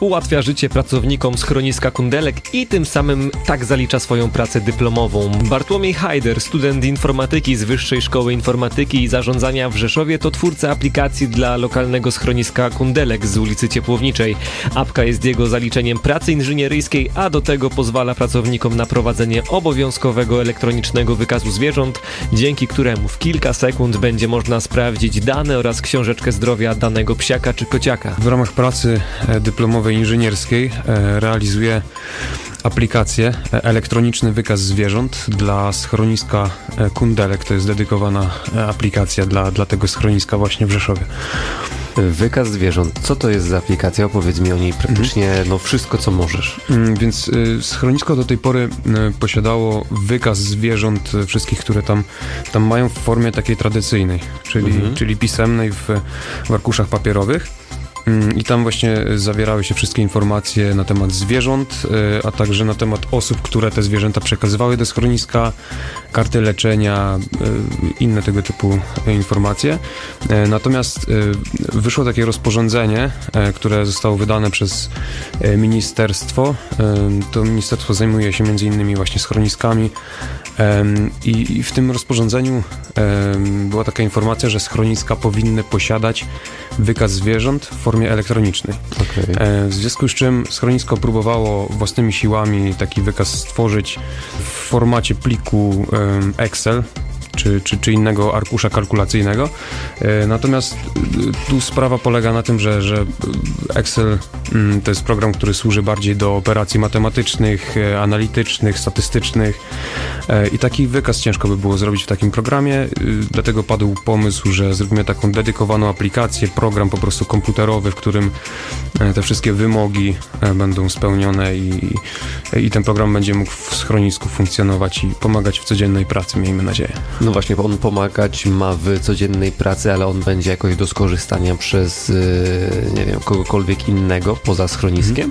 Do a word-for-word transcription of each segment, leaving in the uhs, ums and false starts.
ułatwia życie pracownikom schroniska Kundelek i tym samym tak zalicza swoją pracę dyplomową. Bartłomiej Hajder, student informatyki z Wyższej Szkoły Informatyki i Zarządzania w Rzeszowie, to twórca aplikacji dla lokalnego schroniska Kundelek z ulicy Ciepłowniczej. Apka jest jego zaliczeniem pracy inżynieryjskiej, a do tego pozwala pracownikom na prowadzenie obowiązkowego elektronicznego wykazu zwierząt, dzięki któremu w kilka sekund będzie można sprawdzić dane oraz książeczkę zdrowia danego psiaka czy kociaka. W ramach pracy dyplomowej inżynierskiej realizuję aplikację Elektroniczny Wykaz Zwierząt dla schroniska Kundelek. To jest dedykowana aplikacja dla, dla tego schroniska właśnie w Rzeszowie. Wykaz zwierząt. Co to jest za aplikacja? Opowiedz mi o niej praktycznie no, wszystko, co możesz. Więc y, schronisko do tej pory y, posiadało wykaz zwierząt y, wszystkich, które tam, tam mają w formie takiej tradycyjnej, czyli, mhm. czyli pisemnej w, w arkuszach papierowych. I tam właśnie zawierały się wszystkie informacje na temat zwierząt, a także na temat osób, które te zwierzęta przekazywały do schroniska, karty leczenia, inne tego typu informacje. Natomiast wyszło takie rozporządzenie, które zostało wydane przez ministerstwo. To ministerstwo zajmuje się między innymi właśnie schroniskami i w tym rozporządzeniu była taka informacja, że schroniska powinny posiadać wykaz zwierząt w formie elektronicznej. Okay. W związku z czym schronisko próbowało własnymi siłami taki wykaz stworzyć w formacie pliku Excel, Czy, czy, czy innego arkusza kalkulacyjnego. Natomiast tu sprawa polega na tym, że, że Excel to jest program, który służy bardziej do operacji matematycznych, analitycznych, statystycznych i taki wykaz ciężko by było zrobić w takim programie, dlatego padł pomysł, że zrobimy taką dedykowaną aplikację, program po prostu komputerowy, w którym te wszystkie wymogi będą spełnione i, i ten program będzie mógł w schronisku funkcjonować i pomagać w codziennej pracy, miejmy nadzieję. No właśnie, on pomagać ma w codziennej pracy, ale on będzie jakoś do skorzystania przez, nie wiem, kogokolwiek innego poza schroniskiem?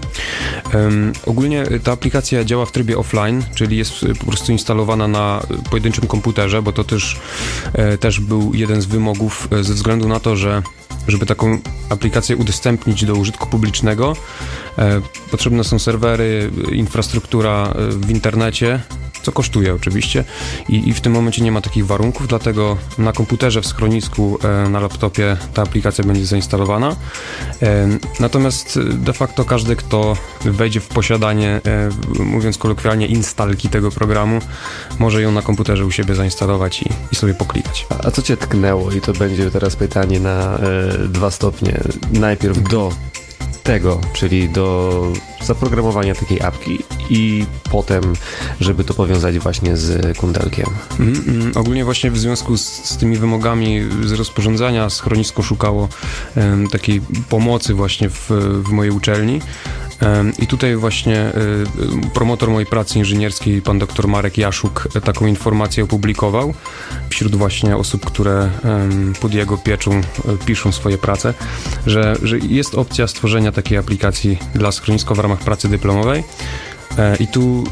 Um, ogólnie ta aplikacja działa w trybie offline, czyli jest po prostu instalowana na pojedynczym komputerze, bo to też, e, też był jeden z wymogów e, ze względu na to, że żeby taką aplikację udostępnić do użytku publicznego, e, potrzebne są serwery, infrastruktura w internecie, co kosztuje oczywiście I, i w tym momencie nie ma takich warunków, dlatego na komputerze w schronisku, e, na laptopie ta aplikacja będzie zainstalowana. E, natomiast de facto każdy, kto wejdzie w posiadanie, e, mówiąc kolokwialnie, instalki tego programu, może ją na komputerze u siebie zainstalować i, i sobie poklikać. A, a co cię tknęło? I to będzie teraz pytanie na e, dwa stopnie. Najpierw do tego, czyli do zaprogramowania takiej apki i potem, żeby to powiązać właśnie z Kundelkiem. Mm, mm, ogólnie właśnie w związku z, z tymi wymogami z rozporządzenia schronisko szukało um, takiej pomocy właśnie w, w mojej uczelni. Um, I tutaj właśnie um, promotor mojej pracy inżynierskiej, pan doktor Marek Jaszuk, taką informację opublikował wśród właśnie osób, które um, pod jego pieczą um, piszą swoje prace, że, że jest opcja stworzenia takiej aplikacji dla schroniska w ramach pracy dyplomowej. I tu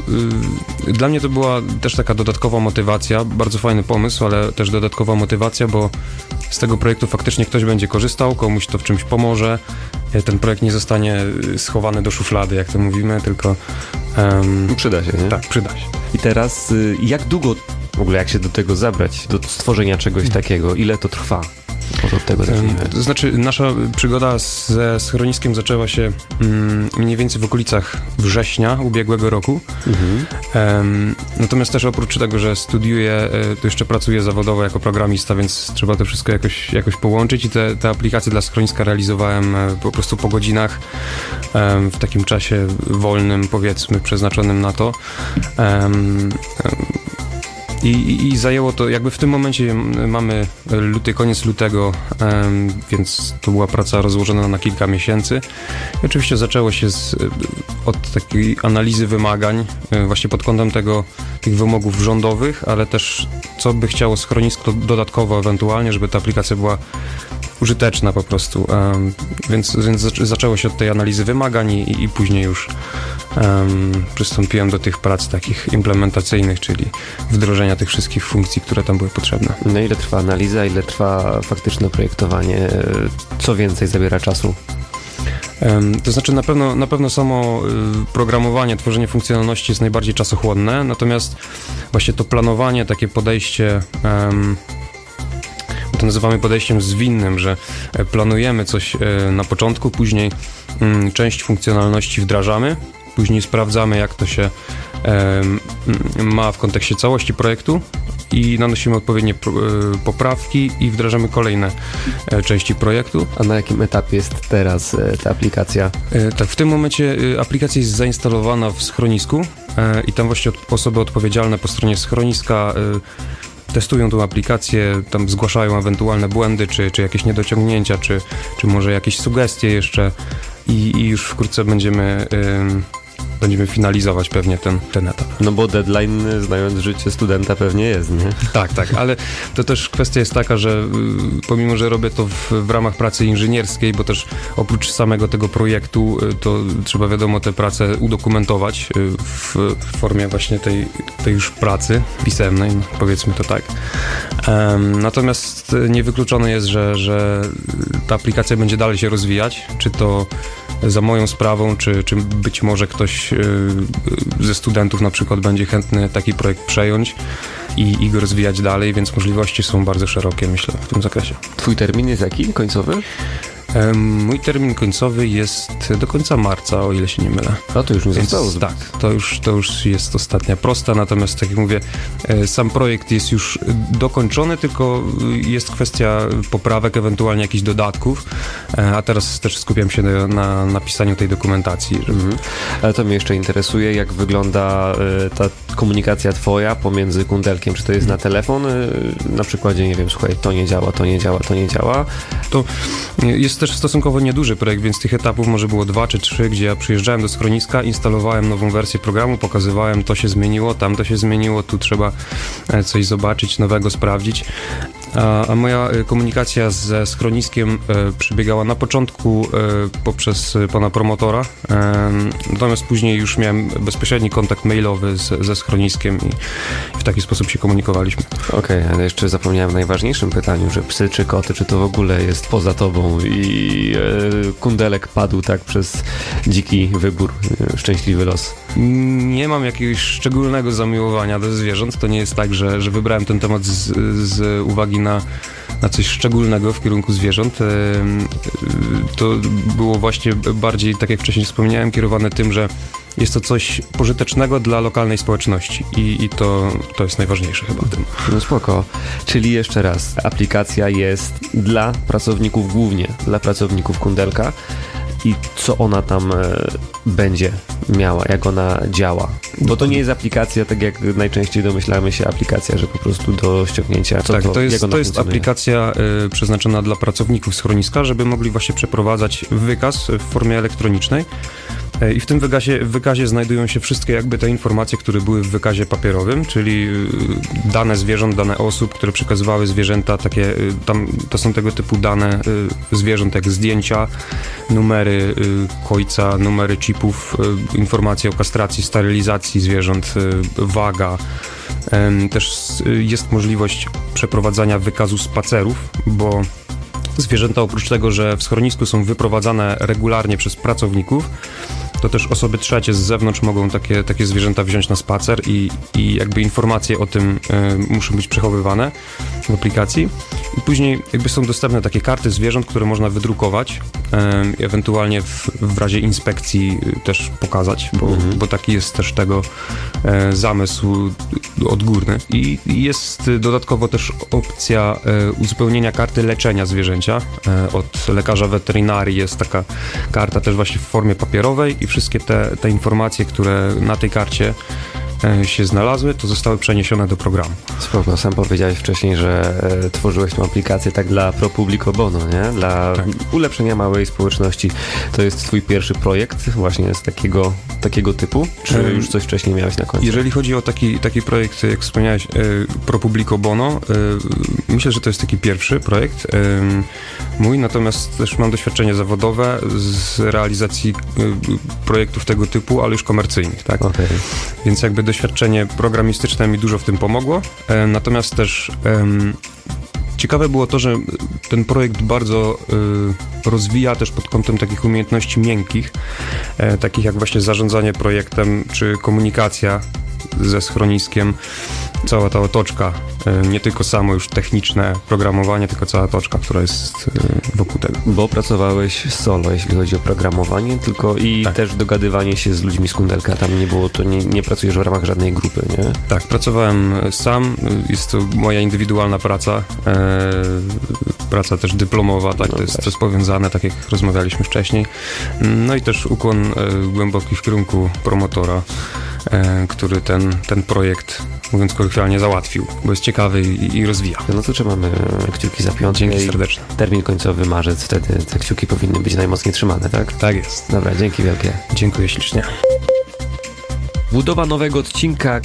y, dla mnie to była też taka dodatkowa motywacja, bardzo fajny pomysł, ale też dodatkowa motywacja, bo z tego projektu faktycznie ktoś będzie korzystał, komuś to w czymś pomoże, ten projekt nie zostanie schowany do szuflady, jak to mówimy, tylko um, przyda się, nie? Tak, przyda się. I teraz y, jak długo w ogóle, jak się do tego zabrać, do stworzenia czegoś hmm. takiego, ile to trwa? Może od tego zacznijmy. To znaczy, nasza przygoda ze schroniskiem zaczęła się mm, mniej więcej w okolicach września ubiegłego roku. Mhm. Um, natomiast też oprócz tego, że studiuję, to jeszcze pracuję zawodowo jako programista, więc trzeba to wszystko jakoś, jakoś połączyć i te, te aplikacje dla schroniska realizowałem po prostu po godzinach, um, w takim czasie wolnym, powiedzmy, przeznaczonym na to. Um, I, i, I zajęło to, jakby w tym momencie mamy luty, koniec lutego, um, więc to była praca rozłożona na kilka miesięcy. I oczywiście zaczęło się z, od takiej analizy wymagań, właśnie pod kątem tego, tych wymogów rządowych, ale też co by chciało schronisko dodatkowo ewentualnie, żeby ta aplikacja była użyteczna po prostu, um, więc, więc zaczęło się od tej analizy wymagań i, i później już um, przystąpiłem do tych prac takich implementacyjnych, czyli wdrożenia tych wszystkich funkcji, które tam były potrzebne. No ile trwa analiza, ile trwa faktyczne projektowanie? Co więcej zabiera czasu? To znaczy na pewno, na pewno samo programowanie, tworzenie funkcjonalności jest najbardziej czasochłonne, natomiast właśnie to planowanie, takie podejście, to nazywamy podejściem zwinnym, że planujemy coś na początku, później część funkcjonalności wdrażamy, później sprawdzamy, jak to się ma w kontekście całości projektu i nanosimy odpowiednie poprawki i wdrażamy kolejne części projektu. A na jakim etapie jest teraz ta aplikacja? Tak, w tym momencie aplikacja jest zainstalowana w schronisku i tam właśnie osoby odpowiedzialne po stronie schroniska testują tą aplikację, tam zgłaszają ewentualne błędy, czy, czy jakieś niedociągnięcia, czy, czy może jakieś sugestie jeszcze i, i już wkrótce będziemy... Będziemy finalizować pewnie ten, ten etap. No bo deadline, znając życie studenta, pewnie jest, nie? Tak, tak, ale to też kwestia jest taka, że pomimo, że robię to w, w ramach pracy inżynierskiej, bo też oprócz samego tego projektu, to trzeba wiadomo tę pracę udokumentować w, w formie właśnie tej, tej już pracy pisemnej, powiedzmy to tak. Um, natomiast niewykluczone jest, że, że ta aplikacja będzie dalej się rozwijać, czy to za moją sprawą, czy, czy być może ktoś ze studentów na przykład będzie chętny taki projekt przejąć i, i go rozwijać dalej, więc możliwości są bardzo szerokie, myślę, w tym zakresie. Twój termin jest jaki? Końcowy? Mój termin końcowy jest do końca marca, o ile się nie mylę. A to już nie zostało. Tak, to już, to już jest ostatnia prosta, natomiast tak jak mówię, sam projekt jest już dokończony, tylko jest kwestia poprawek, ewentualnie jakichś dodatków, a teraz też skupiam się na, na napisaniu tej dokumentacji. Żeby... Mhm. Ale to mnie jeszcze interesuje, jak wygląda ta komunikacja twoja pomiędzy Kundelkiem, czy to jest na telefon, na przykładzie, nie wiem, słuchaj, to nie działa, to nie działa, to nie działa. To jest też stosunkowo nieduży projekt, więc tych etapów może było dwa czy trzy, gdzie ja przyjeżdżałem do schroniska, instalowałem nową wersję programu, pokazywałem, to się zmieniło, tam to się zmieniło, tu trzeba coś zobaczyć, nowego sprawdzić. A, a moja komunikacja ze schroniskiem e, przebiegała na początku e, poprzez pana promotora, e, natomiast później już miałem bezpośredni kontakt mailowy z, ze schroniskiem i, i w taki sposób się komunikowaliśmy. Okej, okay, ale jeszcze zapomniałem o najważniejszym pytaniu, że psy czy koty, czy to w ogóle jest poza tobą i e, Kundelek padł tak przez dziki wybór, e, szczęśliwy los? Nie mam jakiegoś szczególnego zamiłowania do zwierząt. To nie jest tak, że, że wybrałem ten temat z, z uwagi na, na coś szczególnego w kierunku zwierząt. To było właśnie bardziej, tak jak wcześniej wspomniałem, kierowane tym, że jest to coś pożytecznego dla lokalnej społeczności i, i to, to jest najważniejsze chyba w tym. No spoko. Czyli jeszcze raz, aplikacja jest dla pracowników, głównie dla pracowników Kundelka. I co ona tam e, będzie miała, jak ona działa. Bo to nie jest aplikacja, tak jak najczęściej domyślamy się, aplikacja, że po prostu do ściągnięcia. Co tak, to, to jest, jak to jest aplikacja y, przeznaczona dla pracowników schroniska, żeby mogli właśnie przeprowadzać wykaz w formie elektronicznej. I w tym wykazie, w wykazie znajdują się wszystkie jakby te informacje, które były w wykazie papierowym, czyli dane zwierząt, dane osób, które przekazywały zwierzęta, takie, tam, to są tego typu dane zwierząt jak zdjęcia, numery kojca, numery chipów, informacje o kastracji, sterylizacji zwierząt, waga. Też jest możliwość przeprowadzania wykazu spacerów, bo zwierzęta oprócz tego, że w schronisku są wyprowadzane regularnie przez pracowników, to też osoby trzecie z zewnątrz mogą takie, takie zwierzęta wziąć na spacer i, i jakby informacje o tym y, muszą być przechowywane w aplikacji. I później jakby są dostępne takie karty zwierząt, które można wydrukować, y, ewentualnie w, w razie inspekcji y, też pokazać, bo, mhm. bo taki jest też tego y, zamysł odgórny. I, I jest dodatkowo też opcja y, uzupełnienia karty leczenia zwierzęcia. Y, od lekarza weterynarii jest taka karta też właśnie w formie papierowej i wszystkie te, te informacje, które na tej karcie się znalazły, to zostały przeniesione do programu. Spoko, sam powiedziałeś wcześniej, że e, tworzyłeś tą aplikację tak dla pro publico bono, nie? Dla tak. ulepszenia małej społeczności. To jest twój pierwszy projekt właśnie z takiego, takiego typu? Czy um, już coś wcześniej miałeś na końcu? Jeżeli chodzi o taki, taki projekt, jak wspomniałeś, e, pro publico bono, e, myślę, że to jest taki pierwszy projekt e, mój, natomiast też mam doświadczenie zawodowe z realizacji e, projektów tego typu, ale już komercyjnych, tak? Okay. Więc jakby doświadczenie programistyczne mi dużo w tym pomogło, e, natomiast też e, ciekawe było to, że ten projekt bardzo y, rozwija też pod kątem takich umiejętności miękkich, e, takich jak właśnie zarządzanie projektem, czy komunikacja ze schroniskiem, cała ta otoczka, e, nie tylko samo już techniczne programowanie, tylko cała otoczka, która jest e, wokół tego. Bo pracowałeś solo, jeśli chodzi o programowanie, tylko i tak. też dogadywanie się z ludźmi z Kundelka, tam nie było, to nie, nie pracujesz w ramach żadnej grupy, nie? Tak, pracowałem sam, jest to moja indywidualna praca, e, praca też dyplomowa, tak, No to, jest, tak. to jest powiązane, tak jak rozmawialiśmy wcześniej. No i też ukłon e, głęboki w kierunku promotora, e, który ten, ten projekt, mówiąc kolokwialnie, załatwił, bo jest ciekawy i, i rozwija. No to trzymamy kciuki za piątkę. Dzięki i serdecznie. Termin końcowy marzec, wtedy te kciuki powinny być najmocniej trzymane, tak? Tak jest. Dobra, dzięki wielkie. Dziękuję ślicznie. Budowa nowego odcinka